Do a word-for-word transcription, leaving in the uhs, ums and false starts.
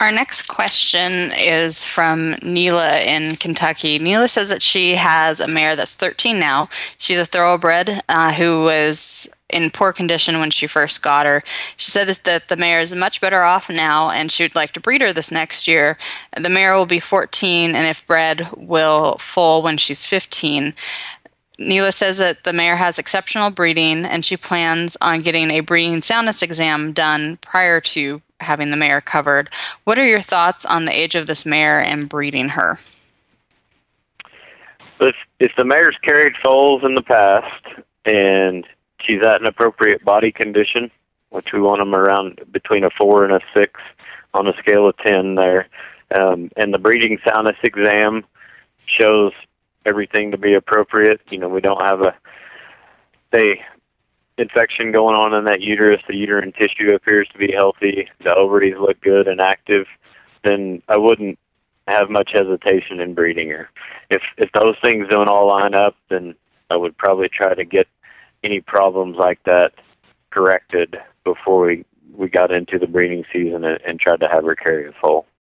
Our next question is from Neela in Kentucky. Neela says that she has a mare that's thirteen now. She's a thoroughbred uh, who was in poor condition when she first got her. She said that, that the mare is much better off now, and she would like to breed her this next year. The mare will be fourteen, and if bred, will foal when she's fifteen. Neela says that the mare has exceptional breeding, and she plans on getting a breeding soundness exam done prior to having the mare covered. What are your thoughts on the age of this mare and breeding her? If, if the mare's carried foals in the past and she's at an appropriate body condition, which we want them around between a four and a six on a scale of ten there, um, and the breeding soundness exam shows everything to be appropriate. You know, we don't have a they infection going on in that uterus. The uterine tissue appears to be healthy. The ovaries look good and active. Then I wouldn't have much hesitation in breeding her. If if those things don't all line up, then I would probably try to get any problems like that corrected before we, we got into the breeding season and, and tried to have her carry a foal.